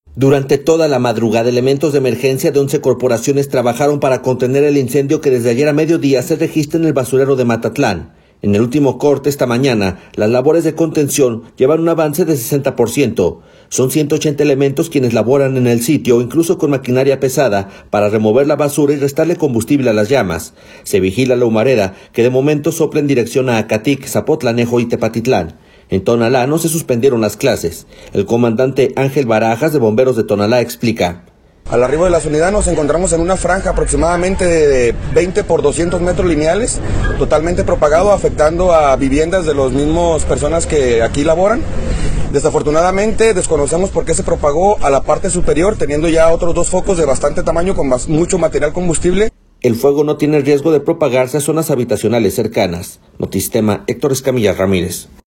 Durante toda la madrugada, elementos de emergencia de 11 corporaciones trabajaron para contener el incendio que desde ayer a mediodía se registra en el basurero de Matatlán. En el último corte esta mañana, las labores de contención llevan un avance de 60%. Son 180 elementos quienes laboran en el sitio, incluso con maquinaria pesada, para remover la basura y restarle combustible a las llamas. Se vigila la humareda, que de momento sopla en dirección a Acatic, Zapotlanejo y Tepatitlán. En Tonalá no se suspendieron las clases. El comandante Ángel Barajas, de Bomberos de Tonalá, explica. Al arribo de las unidades nos encontramos en una franja aproximadamente de 20 por 200 metros lineales, totalmente propagado, afectando a viviendas de las mismas personas que aquí laboran. Desafortunadamente desconocemos por qué se propagó a la parte superior, teniendo ya otros 2 focos de bastante tamaño con mucho material combustible. El fuego no tiene riesgo de propagarse a zonas habitacionales cercanas. Notistema, Héctor Escamilla Ramírez.